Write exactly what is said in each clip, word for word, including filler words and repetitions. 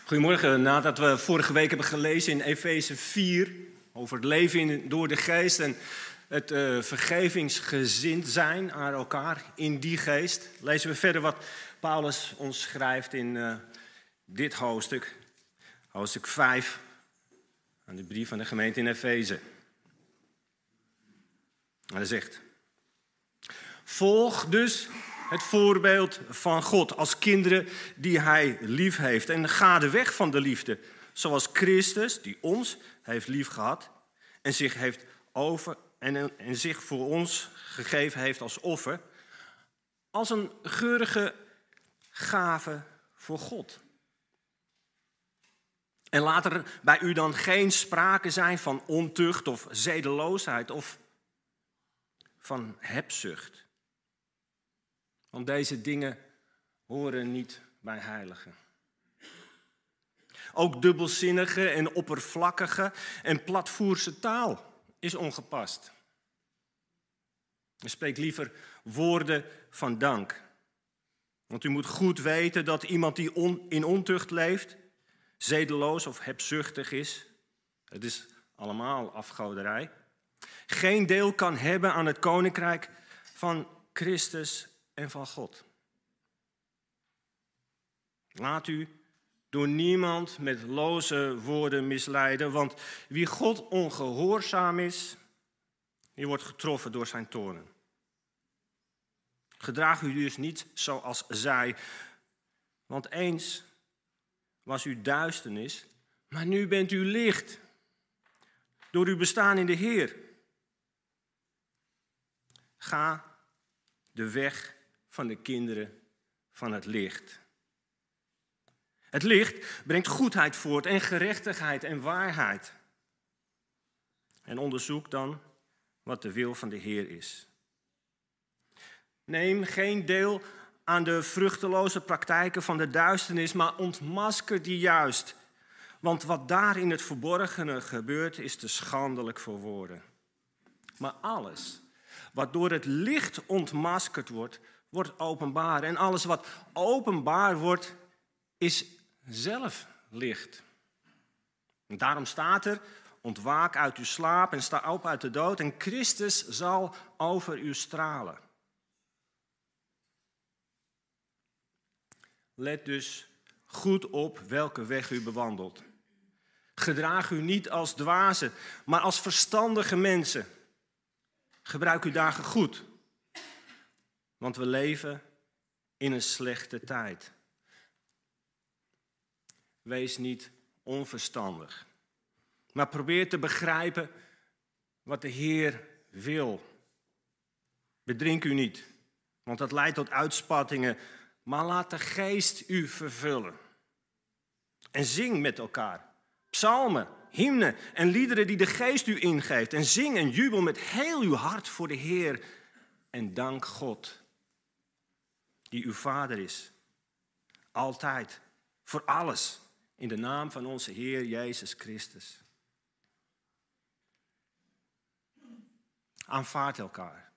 Goedemorgen. Nadat we vorige week hebben gelezen in Efeze vier over het leven in, door de geest en het uh, vergevingsgezind zijn aan elkaar in die geest, lezen we verder wat Paulus ons schrijft in uh, dit hoofdstuk, hoofdstuk vijf, aan de brief van de gemeente in Efeze. En hij zegt: volg dus het voorbeeld van God als kinderen die hij lief heeft. En ga de weg van de liefde, zoals Christus, die ons heeft lief gehad en zich, heeft over, en, en zich voor ons gegeven heeft als offer, als een geurige gave voor God. En laat er bij u dan geen sprake zijn van ontucht of zedeloosheid of van hebzucht. Want deze dingen horen niet bij heiligen. Ook dubbelzinnige en oppervlakkige en platvoerse taal is ongepast. Spreek liever woorden van dank. Want u moet goed weten dat iemand die on, in ontucht leeft, zedeloos of hebzuchtig is, het is allemaal afgoderij, geen deel kan hebben aan het koninkrijk van Christus en van God. Laat u door niemand met loze woorden misleiden, want wie God ongehoorzaam is, die wordt getroffen door zijn toorn. Gedraag u dus niet zoals zij, want eens was u duisternis, maar nu bent u licht, door uw bestaan in de Heer. Ga de weg van de kinderen van het licht. Het licht brengt goedheid voort en gerechtigheid en waarheid. En onderzoek dan wat de wil van de Heer is. Neem geen deel aan de vruchteloze praktijken van de duisternis, maar ontmasker die juist. Want wat daar in het verborgene gebeurt, is te schandelijk voor woorden. Maar alles wat door het licht ontmaskerd wordt, wordt openbaar. En alles wat openbaar wordt, is zelf licht. En daarom staat er: ontwaak uit uw slaap en sta op uit de dood, en Christus zal over u stralen. Let dus goed op welke weg u bewandelt. Gedraag u niet als dwazen, maar als verstandige mensen. Gebruik uw dagen goed, want we leven in een slechte tijd. Wees niet onverstandig, maar probeer te begrijpen wat de Heer wil. Bedrink u niet, want dat leidt tot uitspattingen, maar laat de geest u vervullen. En zing met elkaar psalmen, hymnen en liederen die de geest u ingeeft. En zing en jubel met heel uw hart voor de Heer. En dank God, die uw Vader is. Altijd, voor alles, in de naam van onze Heer Jezus Christus. Aanvaard elkaar.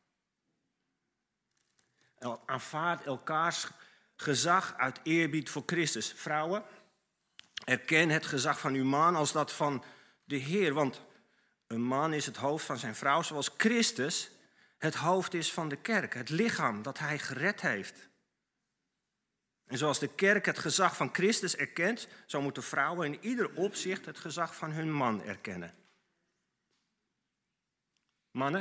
Aanvaard elkaars gezag uit eerbied voor Christus. Vrouwen, erken het gezag van uw man als dat van de Heer. Want een man is het hoofd van zijn vrouw, zoals Christus het hoofd is van de kerk. Het lichaam dat hij gered heeft. En zoals de kerk het gezag van Christus erkent, zo moeten vrouwen in ieder opzicht het gezag van hun man erkennen. Mannen,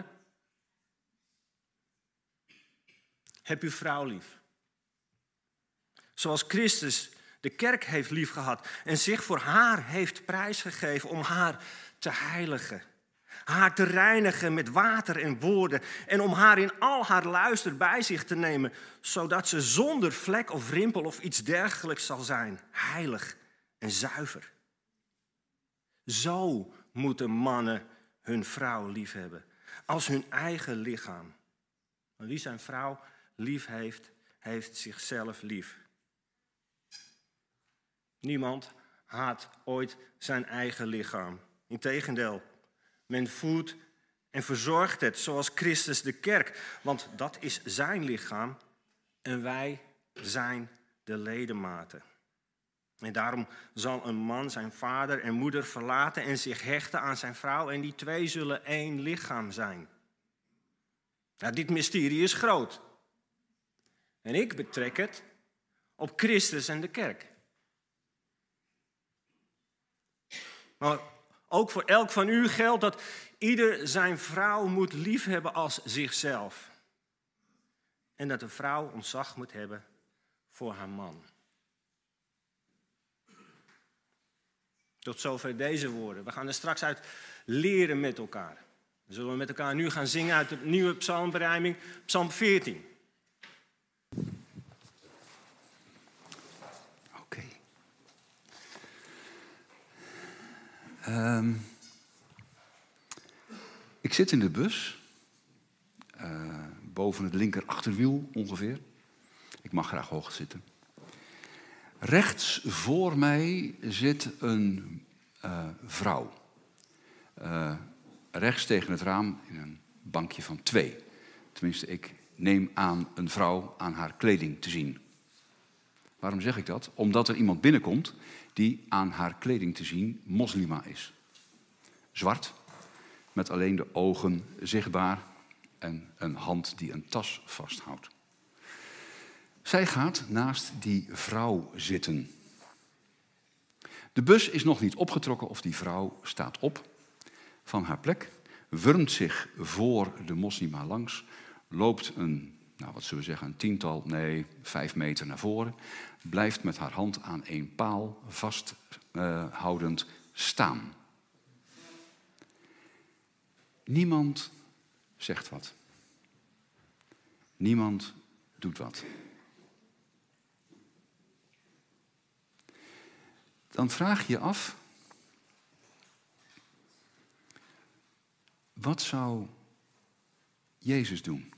heb uw vrouw lief. Zoals Christus de kerk heeft liefgehad en zich voor haar heeft prijsgegeven om haar te heiligen. Haar te reinigen met water en woorden en om haar in al haar luister bij zich te nemen, zodat ze zonder vlek of rimpel of iets dergelijks zal zijn, heilig en zuiver. Zo moeten mannen hun vrouw lief hebben, als hun eigen lichaam. Maar wie zijn vrouw lief heeft, heeft zichzelf lief. Niemand haat ooit zijn eigen lichaam. Integendeel, men voedt en verzorgt het zoals Christus de kerk. Want dat is zijn lichaam en wij zijn de ledematen. En daarom zal een man zijn vader en moeder verlaten en zich hechten aan zijn vrouw. En die twee zullen één lichaam zijn. Nou, dit mysterie is groot. En ik betrek het op Christus en de kerk. Maar ook voor elk van u geldt dat ieder zijn vrouw moet liefhebben als zichzelf. En dat de vrouw ontzag moet hebben voor haar man. Tot zover deze woorden. We gaan er straks uit leren met elkaar. Dan zullen we met elkaar nu gaan zingen uit de nieuwe psalmberijming, psalm veertien. Oké. Okay. Um, ik zit in de bus, uh, boven het linker achterwiel ongeveer. Ik mag graag hoog zitten. Rechts voor mij zit een uh, vrouw. Uh, rechts tegen het raam in een bankje van twee. Tenminste, ik neem aan een vrouw aan haar kleding te zien. Waarom zeg ik dat? Omdat er iemand binnenkomt die aan haar kleding te zien moslima is. Zwart, met alleen de ogen zichtbaar en een hand die een tas vasthoudt. Zij gaat naast die vrouw zitten. De bus is nog niet opgetrokken of die vrouw staat op van haar plek, wurmt zich voor de moslima langs, loopt een, nou wat zullen we zeggen, een tiental, nee, vijf meter naar voren, blijft met haar hand aan een paal vasthoudend uh, staan. Niemand zegt wat. Niemand doet wat. Dan vraag je je af, wat zou Jezus doen?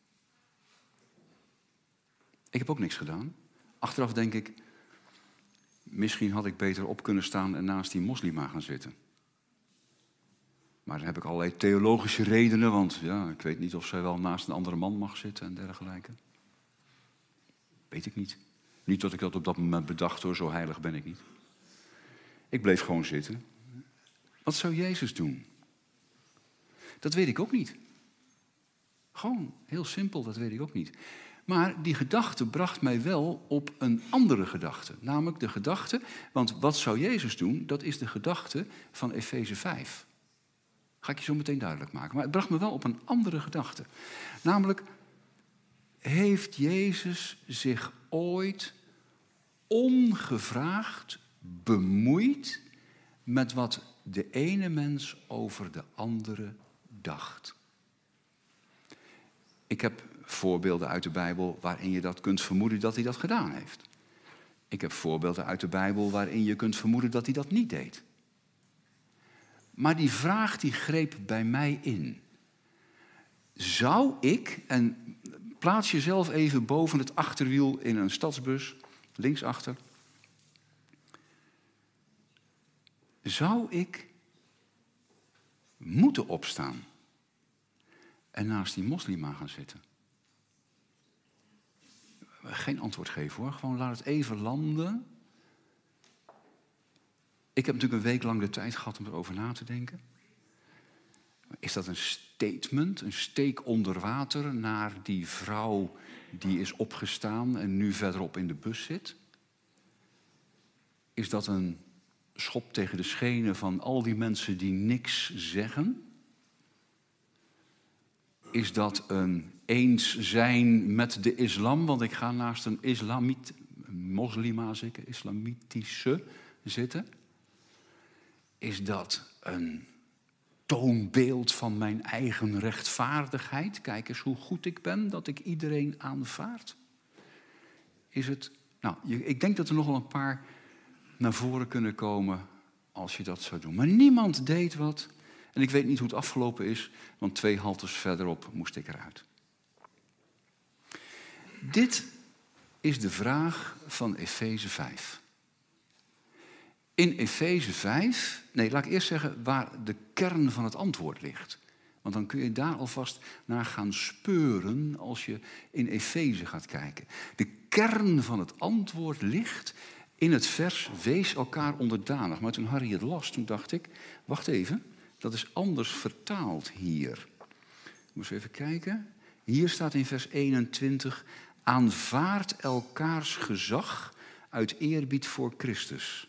Ik heb ook niks gedaan. Achteraf denk ik, misschien had ik beter op kunnen staan en naast die moslima gaan zitten. Maar dan heb ik allerlei theologische redenen, want ja, ik weet niet of zij wel naast een andere man mag zitten en dergelijke. Weet ik niet. Niet dat ik dat op dat moment bedacht hoor, zo heilig ben ik niet. Ik bleef gewoon zitten. Wat zou Jezus doen? Dat weet ik ook niet. Gewoon heel simpel, dat weet ik ook niet. Maar die gedachte bracht mij wel op een andere gedachte. Namelijk de gedachte, want wat zou Jezus doen? Dat is de gedachte van Efeze vijf. Ga ik je zo meteen duidelijk maken. Maar het bracht me wel op een andere gedachte. Namelijk, heeft Jezus zich ooit ongevraagd bemoeid met wat de ene mens over de andere dacht? Ik heb voorbeelden uit de Bijbel waarin je dat kunt vermoeden dat hij dat gedaan heeft. Ik heb voorbeelden uit de Bijbel waarin je kunt vermoeden dat hij dat niet deed. Maar die vraag die greep bij mij in. Zou ik, en plaats jezelf even boven het achterwiel in een stadsbus, linksachter. Zou ik moeten opstaan en naast die moslima gaan zitten? Geen antwoord geven hoor, gewoon laat het even landen. Ik heb natuurlijk een week lang de tijd gehad om erover na te denken. Is dat een statement, een steek onder water naar die vrouw die is opgestaan en nu verderop in de bus zit? Is dat een schop tegen de schenen van al die mensen die niks zeggen? Is dat een eens zijn met de islam? Want ik ga naast een islamiet, moslima zeker, islamitische zitten. Is dat een toonbeeld van mijn eigen rechtvaardigheid? Kijk eens hoe goed ik ben, dat ik iedereen aanvaard. Is het, nou, ik denk dat er nog wel een paar naar voren kunnen komen als je dat zou doen. Maar niemand deed wat. En ik weet niet hoe het afgelopen is, want twee haltes verderop moest ik eruit. Dit is de vraag van Efeze vijf. In Efeze vijf, nee, laat ik eerst zeggen waar de kern van het antwoord ligt. Want dan kun je daar alvast naar gaan speuren als je in Efeze gaat kijken. De kern van het antwoord ligt in het vers, wees elkaar onderdanig. Maar toen Harry het las, toen dacht ik, wacht even, dat is anders vertaald hier. Ik moest even kijken. Hier staat in vers eenentwintig, aanvaard elkaars gezag uit eerbied voor Christus.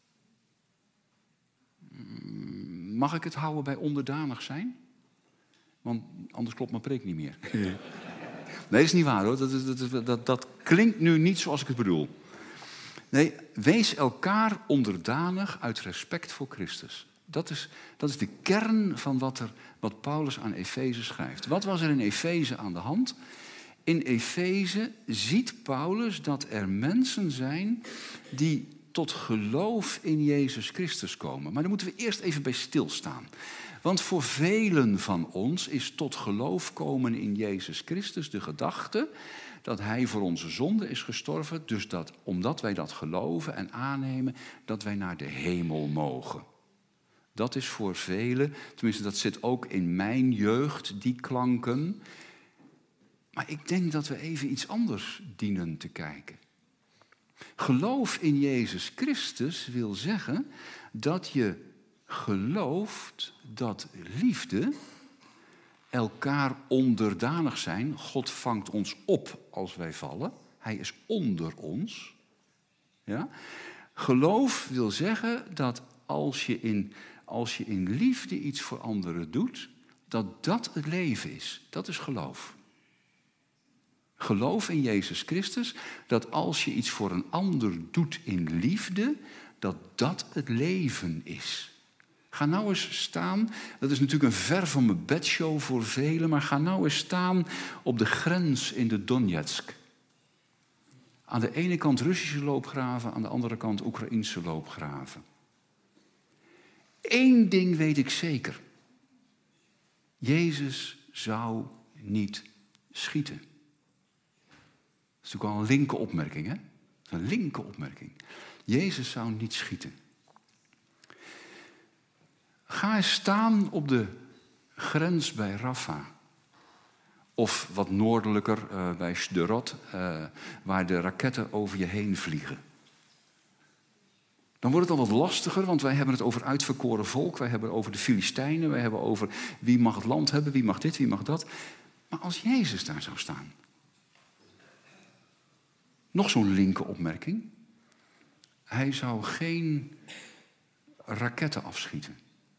Mag ik het houden bij onderdanig zijn? Want anders klopt mijn preek niet meer. Nee, dat is niet waar hoor. Dat, dat, dat, dat klinkt nu niet zoals ik het bedoel. Nee, wees elkaar onderdanig uit respect voor Christus. Dat is, dat is de kern van wat, er, wat Paulus aan Efeze schrijft. Wat was er in Efeze aan de hand? In Efeze ziet Paulus dat er mensen zijn die tot geloof in Jezus Christus komen. Maar daar moeten we eerst even bij stilstaan. Want voor velen van ons is tot geloof komen in Jezus Christus de gedachte dat hij voor onze zonde is gestorven. Dus dat, omdat wij dat geloven en aannemen, dat wij naar de hemel mogen. Dat is voor velen, tenminste dat zit ook in mijn jeugd, die klanken. Maar ik denk dat we even iets anders dienen te kijken. Geloof in Jezus Christus wil zeggen dat je gelooft dat liefde, elkaar onderdanig zijn. God vangt ons op als wij vallen. Hij is onder ons. Ja? Geloof wil zeggen dat als je, in, als je in liefde iets voor anderen doet, dat dat het leven is. Dat is geloof. Geloof in Jezus Christus, dat als je iets voor een ander doet in liefde, dat dat het leven is. Ga nou eens staan, dat is natuurlijk een ver van mijn bedshow voor velen, maar ga nou eens staan op de grens in de Donetsk. Aan de ene kant Russische loopgraven, aan de andere kant Oekraïnse loopgraven. Eén ding weet ik zeker. Jezus zou niet schieten. Dat is natuurlijk al een linker opmerking, hè? Dat is een linker opmerking. Jezus zou niet schieten. Ga eens staan op de grens bij Rafah. Of wat noordelijker uh, bij Sderot, uh, waar de raketten over je heen vliegen. Dan wordt het al wat lastiger, want wij hebben het over uitverkoren volk. Wij hebben het over de Filistijnen. Wij hebben over wie mag het land hebben, wie mag dit, wie mag dat. Maar als Jezus daar zou staan. Nog zo'n linker opmerking. Hij zou geen raketten afschieten.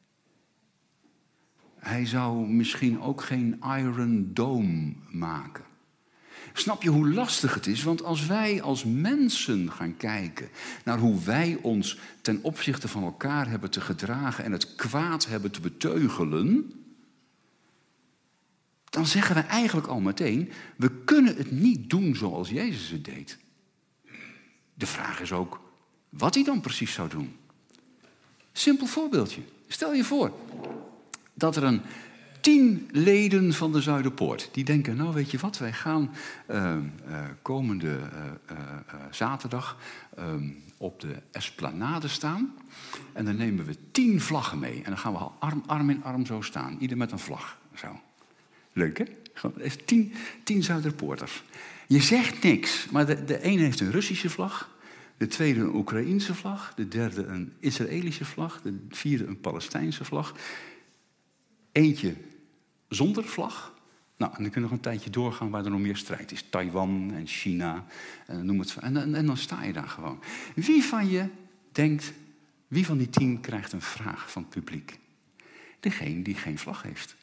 Hij zou misschien ook geen Iron Dome maken. Snap je hoe lastig het is? Want als wij als mensen gaan kijken naar hoe wij ons ten opzichte van elkaar hebben te gedragen en het kwaad hebben te beteugelen, dan zeggen we eigenlijk al meteen, we kunnen het niet doen zoals Jezus het deed. De vraag is ook wat hij dan precies zou doen. Simpel voorbeeldje. Stel je voor dat er een tien leden van de Zuiderpoort, die denken, nou weet je wat, wij gaan uh, uh, komende uh, uh, uh, zaterdag uh, op de Esplanade staan. En dan nemen we tien vlaggen mee. En dan gaan we al arm, arm in arm zo staan. Ieder met een vlag. Zo. Leuk hè? Gewoon even tien, tien Zuiderpoorters. Je zegt niks, maar de, de ene heeft een Russische vlag. De tweede een Oekraïense vlag. De derde een Israëlische vlag. De vierde een Palestijnse vlag. Eentje zonder vlag. Nou, en dan kunnen we nog een tijdje doorgaan waar er nog meer strijd is. Taiwan en China, en noem het. En, en, en dan sta je daar gewoon. Wie van je denkt, wie van die tien krijgt een vraag van het publiek? Degene die geen vlag heeft.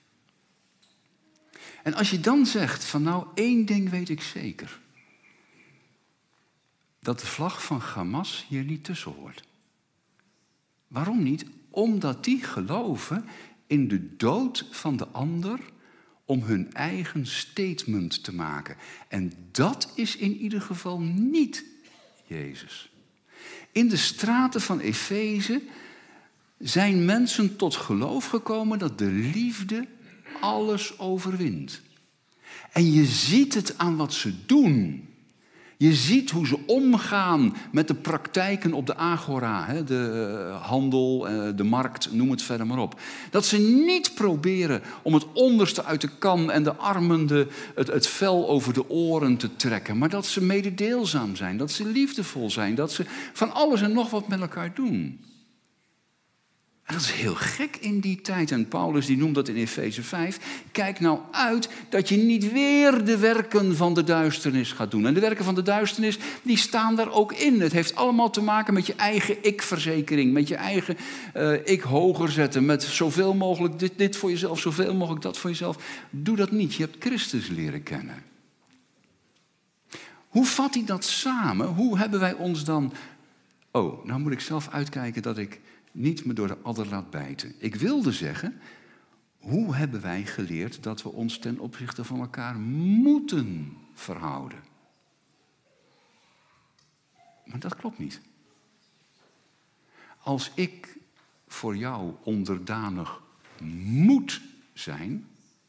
En als je dan zegt van nou, één ding weet ik zeker. Dat de vlag van Hamas hier niet tussen hoort. Waarom niet? Omdat die geloven in de dood van de ander om hun eigen statement te maken. En dat is in ieder geval niet Jezus. In de straten van Efeze zijn mensen tot geloof gekomen dat de liefde alles overwint. En je ziet het aan wat ze doen. Je ziet hoe ze omgaan met de praktijken op de agora, hè, de handel, de markt, noem het verder maar op. Dat ze niet proberen om het onderste uit de kan en de armen de, het, het vel over de oren te trekken. Maar dat ze mededeelzaam zijn, dat ze liefdevol zijn, dat ze van alles en nog wat met elkaar doen. En dat is heel gek in die tijd. En Paulus die noemt dat in Efeze vijf. Kijk nou uit dat je niet weer de werken van de duisternis gaat doen. En de werken van de duisternis, die staan daar ook in. Het heeft allemaal te maken met je eigen ik-verzekering. Met je eigen uh, ik hoger zetten. Met zoveel mogelijk dit, dit voor jezelf, zoveel mogelijk dat voor jezelf. Doe dat niet. Je hebt Christus leren kennen. Hoe vat hij dat samen? Hoe hebben wij ons dan... Oh, nou moet ik zelf uitkijken dat ik niet me door de adder laat bijten. Ik wilde zeggen, hoe hebben wij geleerd dat we ons ten opzichte van elkaar moeten verhouden? Maar dat klopt niet. Als ik voor jou onderdanig moet zijn,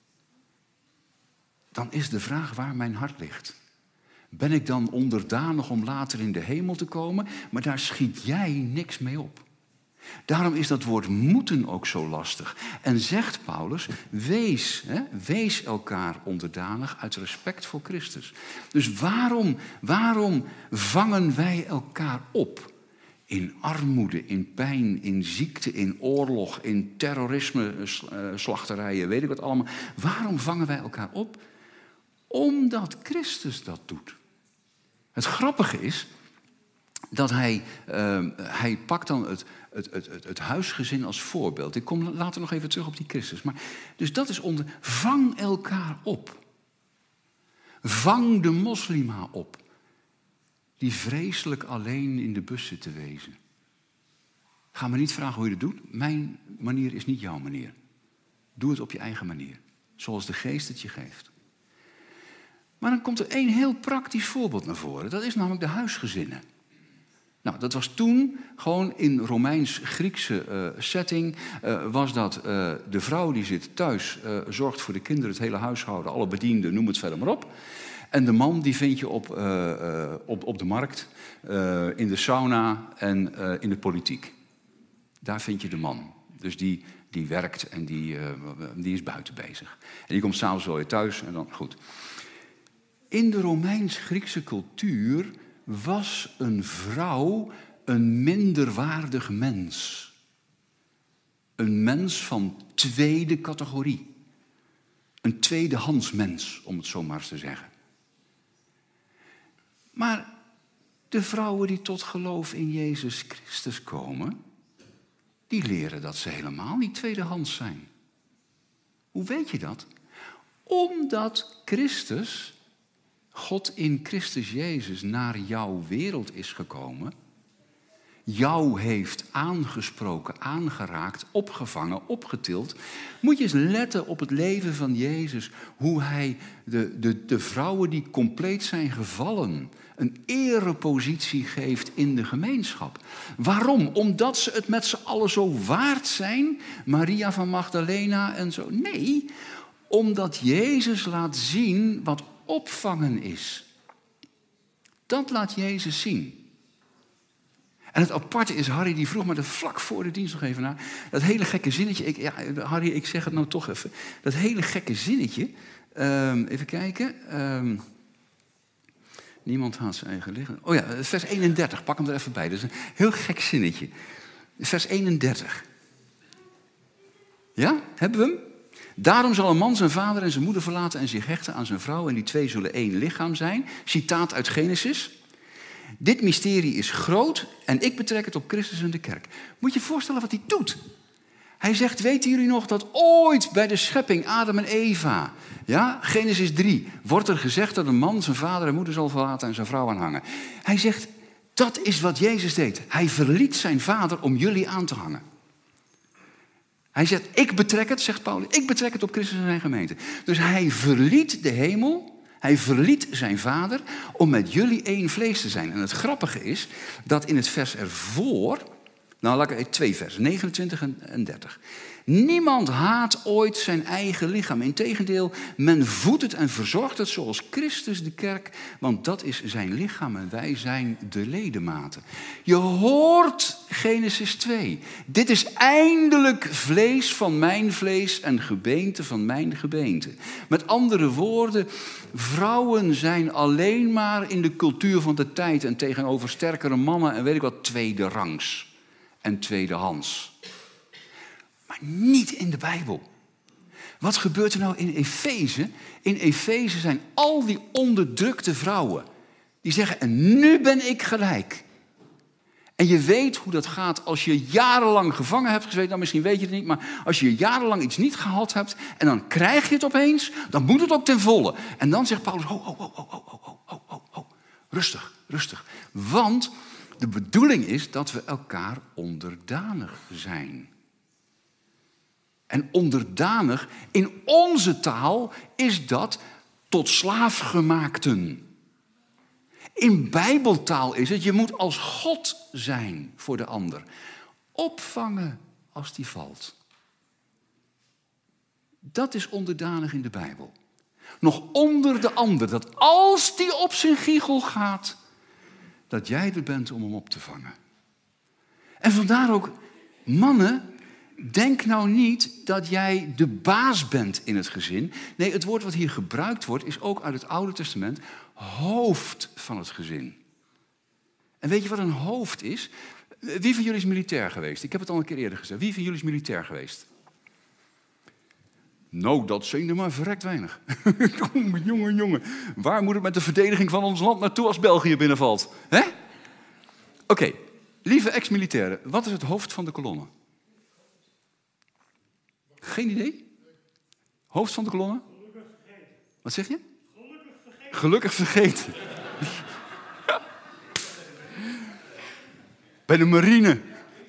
dan is de vraag waar mijn hart ligt. Ben ik dan onderdanig om later in de hemel te komen? Maar daar schiet jij niks mee op. Daarom is dat woord moeten ook zo lastig. En zegt Paulus, wees, hè, wees elkaar onderdanig uit respect voor Christus. Dus waarom, waarom vangen wij elkaar op? In armoede, in pijn, in ziekte, in oorlog, in terrorisme, slachterijen, weet ik wat allemaal. Waarom vangen wij elkaar op? Omdat Christus dat doet. Het grappige is dat hij, uh, hij pakt dan het, het, het, het, het huisgezin als voorbeeld. Ik kom later nog even terug op die Christus. Maar, dus dat is onder, vang elkaar op. Vang de moslima op. Die vreselijk alleen in de bus zit te wezen. Ga me niet vragen hoe je dat doet. Mijn manier is niet jouw manier. Doe het op je eigen manier. Zoals de geest het je geeft. Maar dan komt er één heel praktisch voorbeeld naar voren. Dat is namelijk de huisgezinnen. Nou, dat was toen gewoon in Romeins-Griekse uh, setting. Uh, was dat uh, de vrouw die zit thuis, uh, zorgt voor de kinderen, het hele huishouden, alle bedienden, noem het verder maar op. En de man die vind je op, uh, uh, op, op de markt, uh, in de sauna en uh, in de politiek. Daar vind je de man. Dus die, die werkt en die, uh, die is buiten bezig. En die komt s'avonds wel weer thuis en dan goed. In de Romeins-Griekse cultuur was een vrouw een minderwaardig mens. Een mens van tweede categorie. Een tweedehands mens, om het zo maar eens te zeggen. Maar de vrouwen die tot geloof in Jezus Christus komen, die leren dat ze helemaal niet tweedehands zijn. Hoe weet je dat? Omdat Christus, God in Christus Jezus, naar jouw wereld is gekomen, jou heeft aangesproken, aangeraakt, opgevangen, opgetild. Moet je eens letten op het leven van Jezus, hoe hij de, de, de vrouwen die compleet zijn gevallen een erepositie geeft in de gemeenschap. Waarom? Omdat ze het met z'n allen zo waard zijn, Maria van Magdalena en zo. Nee, omdat Jezus laat zien wat opvangen is. Dat laat Jezus zien. En het aparte is, Harry die vroeg me er vlak voor de dienst nog even naar. Dat hele gekke zinnetje. Ik, ja, Harry, ik zeg het nou toch even. Dat hele gekke zinnetje. Um, even kijken. Um, niemand haat zijn eigen lichaam. Oh ja, vers eenendertig. Pak hem er even bij. Dat is een heel gek zinnetje. Vers eenendertig. Ja, hebben we hem? Daarom zal een man zijn vader en zijn moeder verlaten en zich hechten aan zijn vrouw. En die twee zullen één lichaam zijn. Citaat uit Genesis. Dit mysterie is groot en ik betrek het op Christus en de kerk. Moet je je voorstellen wat hij doet? Hij zegt, weten jullie nog dat ooit bij de schepping, Adam en Eva, ja, Genesis drie, wordt er gezegd dat een man zijn vader en moeder zal verlaten en zijn vrouw aanhangen. Hij zegt, dat is wat Jezus deed. Hij verliet zijn vader om jullie aan te hangen. Hij zegt, ik betrek het, zegt Paulus, ik betrek het op Christus en zijn gemeente. Dus hij verliet de hemel. Hij verliet zijn vader om met jullie één vlees te zijn. En het grappige is dat in het vers ervoor, nou laat ik twee versen, negenentwintig en dertig. Niemand haat ooit zijn eigen lichaam. Integendeel, men voedt het en verzorgt het zoals Christus de kerk, want dat is zijn lichaam en wij zijn de ledematen. Je hoort Genesis twee. Dit is eindelijk vlees van mijn vlees en gebeente van mijn gebeente. Met andere woorden, vrouwen zijn alleen maar in de cultuur van de tijd en tegenover sterkere mannen en weet ik wat, tweede rangs en tweedehands. Maar niet in de Bijbel. Wat gebeurt er nou in Efeze? In Efeze zijn al die onderdrukte vrouwen. Die zeggen, en nu ben ik gelijk. En je weet hoe dat gaat als je jarenlang gevangen hebt gezeten. Nou, misschien weet je het niet, maar als je jarenlang iets niet gehad hebt en dan krijg je het opeens, dan moet het ook ten volle. En dan zegt Paulus, ho, ho, ho, ho, ho, ho, ho, ho, ho. Rustig, rustig. Want de bedoeling is dat we elkaar onderdanig zijn. En onderdanig, in onze taal, is dat tot slaafgemaakten. In Bijbeltaal is het, je moet als God zijn voor de ander. Opvangen als die valt. Dat is onderdanig in de Bijbel. Nog onder de ander, dat als die op zijn giegel gaat, dat jij er bent om hem op te vangen. En vandaar ook, mannen, denk nou niet dat jij de baas bent in het gezin. Nee, het woord wat hier gebruikt wordt is ook uit het Oude Testament hoofd van het gezin. En weet je wat een hoofd is? Wie van jullie is militair geweest? Ik heb het al een keer eerder gezegd. Wie van jullie is militair geweest? Nou, dat zijn er maar verrekt weinig. jongen, jongen, jongen. Waar moet het met de verdediging van ons land naartoe als België binnenvalt? Hè? Oké, okay. Lieve ex-militairen, wat is het hoofd van de kolonne? Geen idee? Hoofd van de kolonne? Gelukkig vergeten. Wat zeg je? Gelukkig vergeten. Gelukkig vergeten. Bij de marine.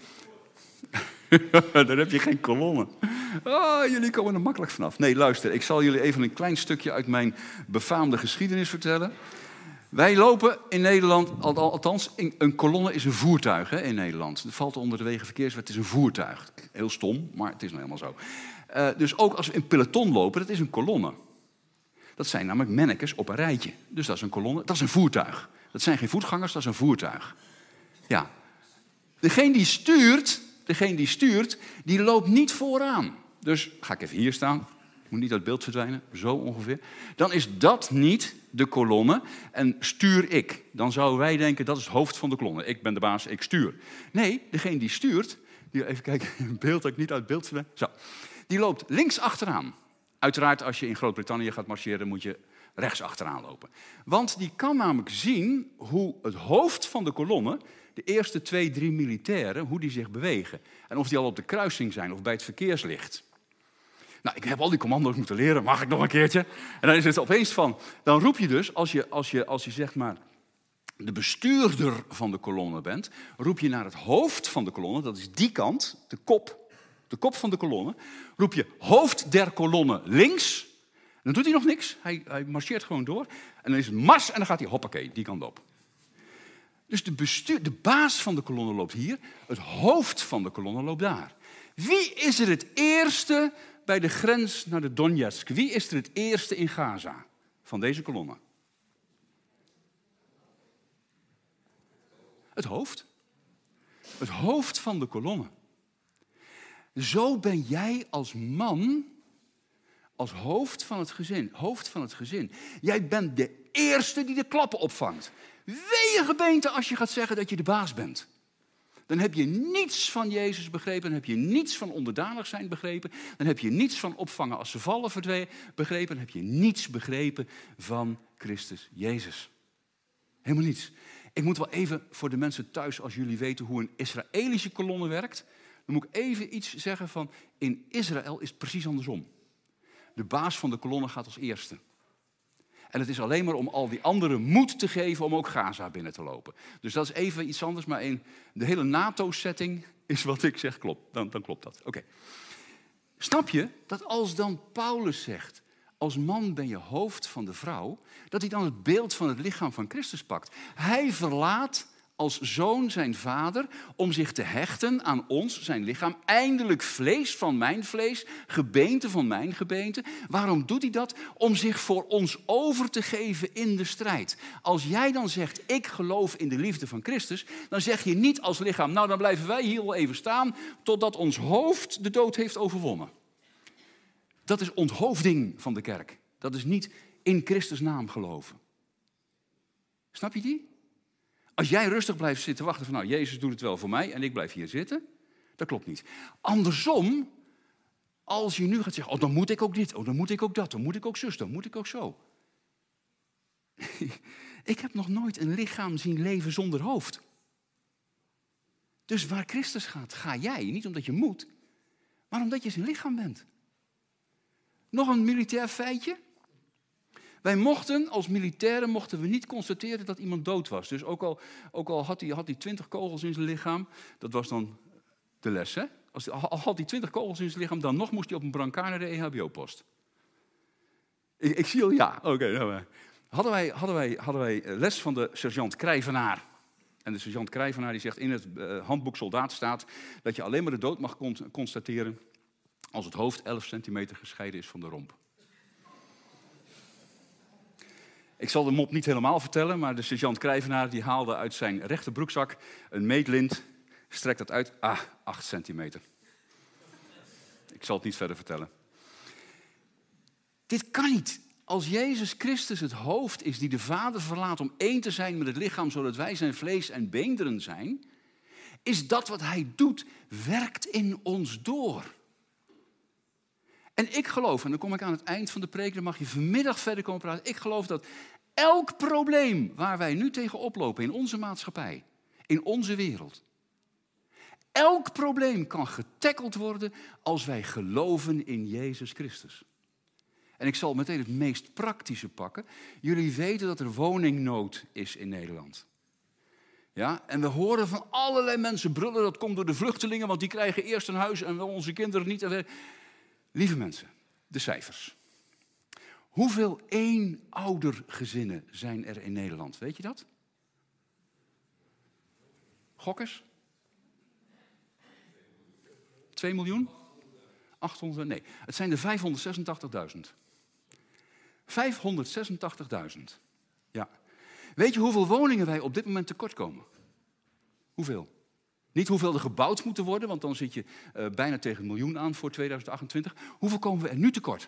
Daar heb je geen kolonne. Oh, jullie komen er makkelijk vanaf. Nee, luister, ik zal jullie even een klein stukje uit mijn befaamde geschiedenis vertellen. Wij lopen in Nederland, althans, een kolonne is een voertuig hè, in Nederland. Het valt onder de wegenverkeerswet, het is een voertuig. Heel stom, maar het is nou helemaal zo. Uh, dus ook als we in peloton lopen, dat is een kolonne. Dat zijn namelijk mannekes op een rijtje. Dus dat is een kolonne, dat is een voertuig. Dat zijn geen voetgangers, dat is een voertuig. Ja. Degene die stuurt, degene die stuurt, die loopt niet vooraan. Dus ga ik even hier staan. Ik moet niet uit beeld verdwijnen, zo ongeveer. Dan is dat niet de kolonne en stuur ik. Dan zouden wij denken, dat is het hoofd van de kolonne. Ik ben de baas, ik stuur. Nee, degene die stuurt, die, even kijken, in beeld dat ik niet uit beeld verdwijnen. Zo. Die loopt links achteraan. Uiteraard, als je in Groot-Brittannië gaat marcheren, moet je rechts achteraan lopen. Want die kan namelijk zien hoe het hoofd van de kolonne, de eerste twee, drie militairen, hoe die zich bewegen. En of die al op de kruising zijn of bij het verkeerslicht. Nou, ik heb al die commando's moeten leren, mag ik nog een keertje? En dan is het opeens van, dan roep je dus, als je, als je, als je zeg maar de bestuurder van de kolonne bent, roep je naar het hoofd van de kolonne, dat is die kant, de kop, de kop van de kolonne, roep je hoofd der kolonne links. En dan doet hij nog niks, hij, hij marcheert gewoon door. En dan is het mars en dan gaat hij, hoppakee, die kant op. Dus de, bestuur, de baas van de kolonne loopt hier, het hoofd van de kolonne loopt daar. Wie is er het eerste bij de grens naar de Donetsk? Wie is er het eerste in Gaza van deze kolonne? Het hoofd. Het hoofd van de kolonne. Zo ben jij als man, als hoofd van het gezin, hoofd van het gezin. Jij bent de eerste die de klappen opvangt. Wee je gebeente als je gaat zeggen dat je de baas bent. Dan heb je niets van Jezus begrepen, dan heb je niets van onderdanig zijn begrepen, dan heb je niets van opvangen als ze vallen begrepen, dan heb je niets begrepen van Christus Jezus. Helemaal niets. Ik moet wel even voor de mensen thuis, als jullie weten hoe een Israëlische kolonne werkt, dan moet ik even iets zeggen van, in Israël is het precies andersom. De baas van de kolonne gaat als eerste. En het is alleen maar om al die anderen moed te geven om ook Gaza binnen te lopen. Dus dat is even iets anders, maar in de hele NATO-setting is wat ik zeg klopt. Dan, dan klopt dat. Oké. Okay. Snap je dat als dan Paulus zegt, als man ben je hoofd van de vrouw, dat hij dan het beeld van het lichaam van Christus pakt. Hij verlaat als zoon zijn vader om zich te hechten aan ons, zijn lichaam. Eindelijk vlees van mijn vlees, gebeente van mijn gebeente. Waarom doet hij dat? Om zich voor ons over te geven in de strijd. Als jij dan zegt, ik geloof in de liefde van Christus, dan zeg je niet als lichaam, nou dan blijven wij hier wel even staan totdat ons hoofd de dood heeft overwonnen. Dat is onthoofding van de kerk. Dat is niet in Christus naam geloven. Snap je die? Als jij rustig blijft zitten wachten van, nou, Jezus doet het wel voor mij en ik blijf hier zitten, dat klopt niet. Andersom, als je nu gaat zeggen, oh, dan moet ik ook dit, oh, dan moet ik ook dat, dan moet ik ook zus, dan moet ik ook zo. Ik heb nog nooit een lichaam zien leven zonder hoofd. Dus waar Christus gaat, ga jij. Niet omdat je moet, maar omdat je zijn lichaam bent. Nog een militair feitje. Wij mochten, als militairen, mochten we niet constateren dat iemand dood was. Dus ook al, ook al had hij had hij twintig kogels in zijn lichaam, dat was dan de les, hè? Als, al had hij twintig kogels in zijn lichaam, dan nog moest hij op een brancard naar de E H B O-post. Ik, ik zie al ja. Oké. Okay, nou, hadden, wij, hadden, wij, hadden wij les van de sergeant Krijvenaar. En de sergeant Krijvenaar die zegt, in het uh, handboek soldaat staat dat je alleen maar de dood mag con- constateren als het hoofd elf centimeter gescheiden is van de romp. Ik zal de mop niet helemaal vertellen, maar de sergeant Krijvenaar die haalde uit zijn rechterbroekzak een meetlint, strekt dat uit, ah, acht centimeter. Ik zal het niet verder vertellen. Dit kan niet. Als Jezus Christus het hoofd is die de Vader verlaat om één te zijn met het lichaam, zodat wij zijn vlees en beenderen zijn, is dat wat hij doet, werkt in ons door. En ik geloof, en dan kom ik aan het eind van de preek, dan mag je vanmiddag verder komen praten. Ik geloof dat elk probleem waar wij nu tegen oplopen in onze maatschappij, in onze wereld, elk probleem kan getackeld worden als wij geloven in Jezus Christus. En ik zal meteen het meest praktische pakken. Jullie weten dat er woningnood is in Nederland. Ja, en we horen van allerlei mensen brullen, dat komt door de vluchtelingen, want die krijgen eerst een huis en onze kinderen niet. En we... Lieve mensen, de cijfers. Hoeveel eenoudergezinnen zijn er in Nederland? Weet je dat? Gokkers? twee miljoen? achthonderd? Nee, het zijn er vijfhonderdzesentachtigduizend. vijfhonderdzesentachtigduizend. Ja. Weet je hoeveel woningen wij op dit moment tekort komen? Hoeveel? Niet hoeveel er gebouwd moeten worden, want dan zit je uh, bijna tegen een miljoen aan voor tweeduizend achtentwintig. Hoeveel komen we er nu tekort?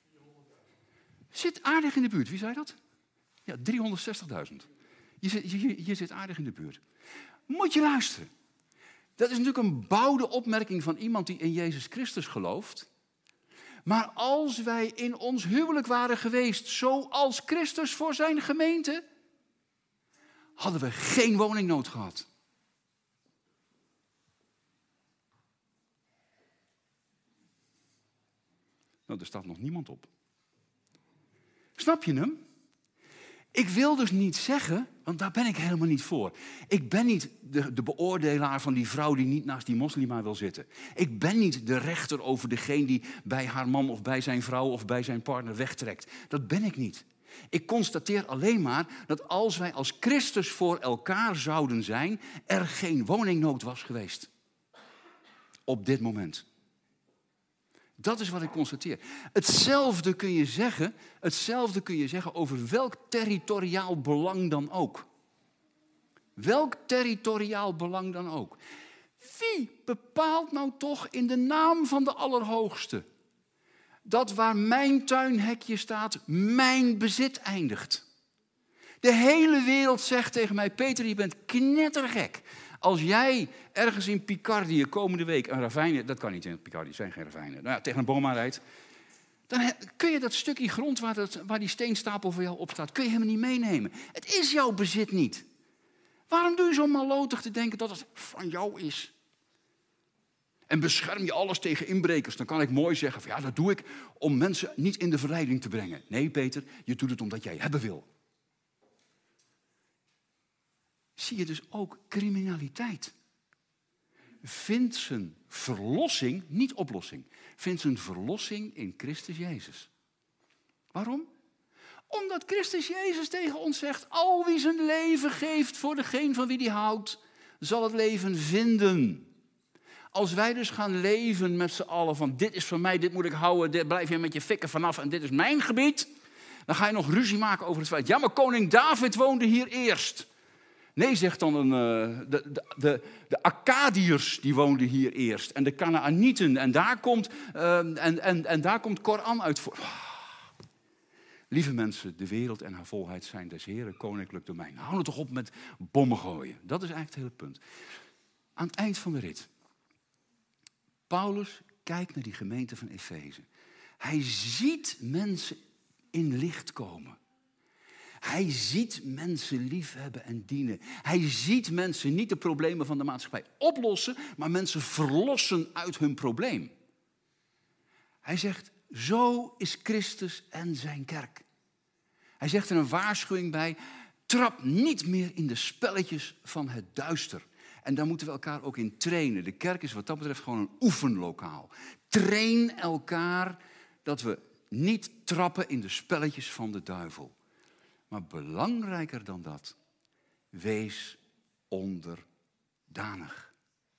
Zit aardig in de buurt. Wie zei dat? Ja, driehonderdzestigduizend. Je zit, je, je zit aardig in de buurt. Moet je luisteren. Dat is natuurlijk een boude opmerking van iemand die in Jezus Christus gelooft. Maar als wij in ons huwelijk waren geweest zoals Christus voor zijn gemeente, hadden we geen woningnood gehad. Nou, er staat nog niemand op. Snap je hem? Ik wil dus niet zeggen, want daar ben ik helemaal niet voor. Ik ben niet de, de beoordelaar van die vrouw die niet naast die moslima wil zitten. Ik ben niet de rechter over degene die bij haar man of bij zijn vrouw of bij zijn partner wegtrekt. Dat ben ik niet. Ik constateer alleen maar dat als wij als Christus voor elkaar zouden zijn, er geen woningnood was geweest. Op dit moment. Dat is wat ik constateer. Hetzelfde kun je zeggen, hetzelfde kun je zeggen over welk territoriaal belang dan ook. Welk territoriaal belang dan ook. Wie bepaalt nou toch in de naam van de Allerhoogste dat waar mijn tuinhekje staat, mijn bezit eindigt? De hele wereld zegt tegen mij, Peter, je bent knettergek. Als jij ergens in Picardie komende week een ravijn, dat kan niet in Picardie, zijn geen ravijnen, nou ja, tegen een boom aanrijdt, dan kun je dat stukje grond waar, dat, waar die steenstapel voor jou op staat, kun je helemaal niet meenemen. Het is jouw bezit niet. Waarom doe je zo malotig te denken dat het van jou is? En bescherm je alles tegen inbrekers. Dan kan ik mooi zeggen, van, ja, dat doe ik om mensen niet in de verleiding te brengen. Nee, Peter, je doet het omdat jij hebben wil. Zie je dus ook criminaliteit. Vindt zijn verlossing, niet oplossing, vindt zijn verlossing in Christus Jezus. Waarom? Omdat Christus Jezus tegen ons zegt, al wie zijn leven geeft voor degene van wie die houdt, zal het leven vinden. Als wij dus gaan leven met z'n allen van dit is van mij, dit moet ik houden, dit blijf je met je fikken vanaf en dit is mijn gebied, dan ga je nog ruzie maken over het feit, ja maar koning David woonde hier eerst. Nee, zegt dan een, uh, de, de, de, de Akkadiërs die woonden hier eerst en de Kanaanieten en daar komt, uh, en, en, en daar komt Koran uit voor. Lieve mensen, de wereld en haar volheid zijn des Heren koninklijk domein. Hou het toch op met bommen gooien. Dat is eigenlijk het hele punt. Aan het eind van de rit. Paulus kijkt naar die gemeente van Efeze. Hij ziet mensen in licht komen. Hij ziet mensen liefhebben en dienen. Hij ziet mensen niet de problemen van de maatschappij oplossen, maar mensen verlossen uit hun probleem. Hij zegt, zo is Christus en zijn kerk. Hij zegt er een waarschuwing bij, trap niet meer in de spelletjes van het duister. En daar moeten we elkaar ook in trainen. De kerk is wat dat betreft gewoon een oefenlokaal. Train elkaar dat we niet trappen in de spelletjes van de duivel. Maar belangrijker dan dat, wees onderdanig.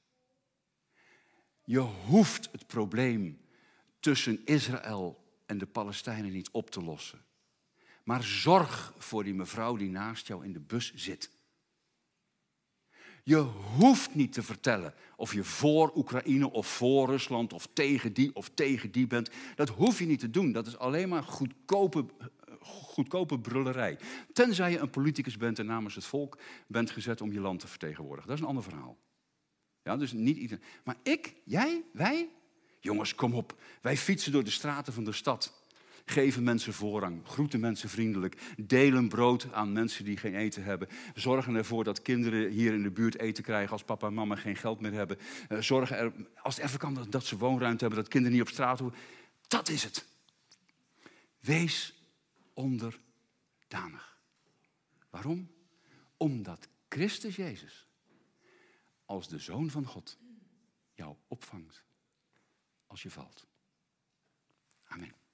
Je hoeft het probleem tussen Israël en de Palestijnen niet op te lossen. Maar zorg voor die mevrouw die naast jou in de bus zit. Je hoeft niet te vertellen of je voor Oekraïne of voor Rusland of tegen die of tegen die bent. Dat hoef je niet te doen. Dat is alleen maar goedkope, goedkope brullerij. Tenzij je een politicus bent en namens het volk bent gezet om je land te vertegenwoordigen. Dat is een ander verhaal. Ja, dus niet iedereen. Maar ik, jij, wij... Jongens, kom op. Wij fietsen door de straten van de stad. Geven mensen voorrang. Groeten mensen vriendelijk. Delen brood aan mensen die geen eten hebben. Zorgen ervoor dat kinderen hier in de buurt eten krijgen als papa en mama geen geld meer hebben. Uh, zorgen er, als het even kan, dat ze woonruimte hebben, dat kinderen niet op straat hoeven. Dat is het. Wees onderdanig. Waarom? Omdat Christus Jezus als de Zoon van God jou opvangt als je valt. Amen.